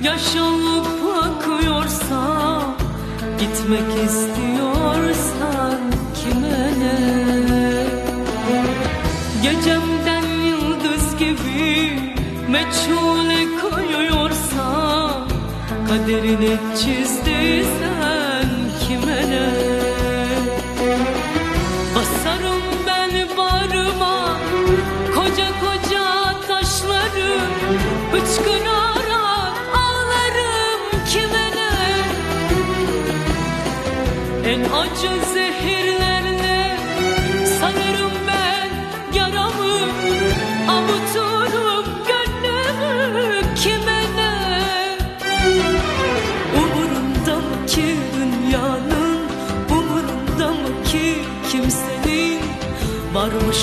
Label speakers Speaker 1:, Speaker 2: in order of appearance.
Speaker 1: Yaşanıp bakıyorsa, gitmek istiyorsan kime ne? Gecemden yıldız gibi meçhule kayıyorsa, kaderini çizdiysen